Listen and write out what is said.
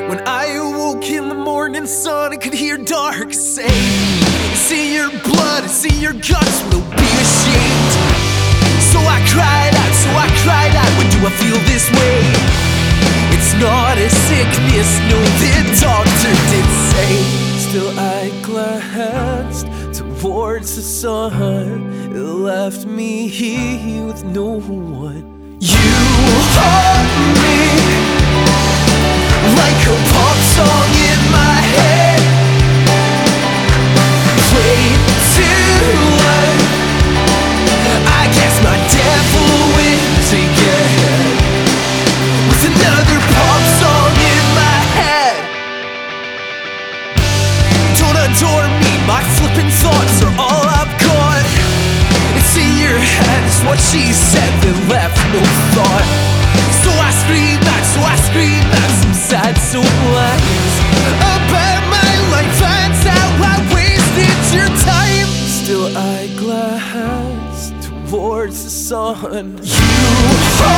When I awoke in the morning sun, I could hear dark say, see your blood, see your guts, will be ashamed. So I cried out, when do I feel this way? It's not a sickness, no, the doctor did say. Still I glanced towards the sun, it left me here with no one. You haunt me like a pop song in my head, played too loud. I guess my devil wins again, with another pop song in my head. Don't adore me, my flippin' thoughts are all I've got. It's in your head, is what she said, that left no thought. So I scream back some sad soul lines about my life and how I wasted your time. Still I glance towards the sun. You